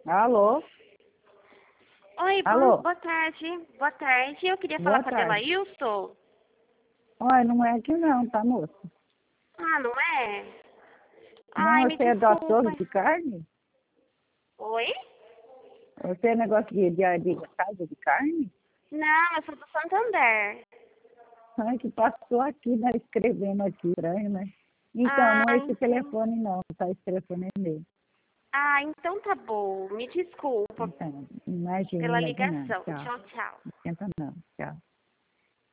Alô? Oi, Alô? boa tarde. Boa tarde. Eu queria falar Boa com a tarde. Adelailson. Olha, não é aqui não, tá, moça? Ah, não é? Não, Ai, me você é do desculpa. açougue de carne? Oi? Você é negócio de casa de carne? Não, eu sou do Santander. Ai, que passou aqui, né, escrevendo aqui, estranho, né? Então, não Ah, é esse então. telefone não, tá? Esse telefone é meu. Ah, então tá bom. Me desculpa Então, imagina, pela imagina. ligação. Tchau. Tchau, tchau. Não esquenta não, tchau.